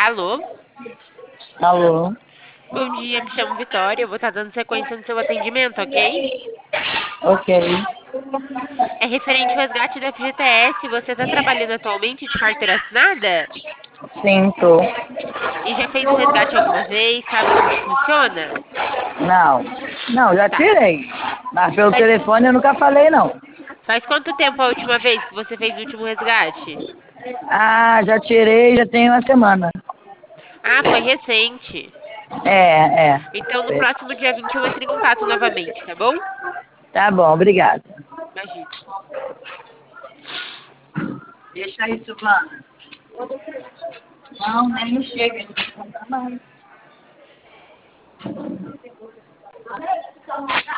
Alô? Alô? Bom dia, me chamo Vitória. Eu vou estar dando sequência no seu atendimento, ok? Ok. É referente ao resgate da FGTS. Você está trabalhando atualmente de carteira assinada? Sim, tô. E já fez o resgate alguma vez? Sabe como que funciona? Não. Não, já Tá. tirei. Mas pelo Faz, telefone eu nunca falei, não. faz quanto tempo a última vez que você fez o último resgate? Ah, já tirei, já tem uma semana. Ah, foi recente. É, é. Então, no próximo dia 20 eu entro em contato novamente, tá bom? Tá bom, obrigada. Imagina. Deixa isso, mano. Não, nem chega. Não tá mais.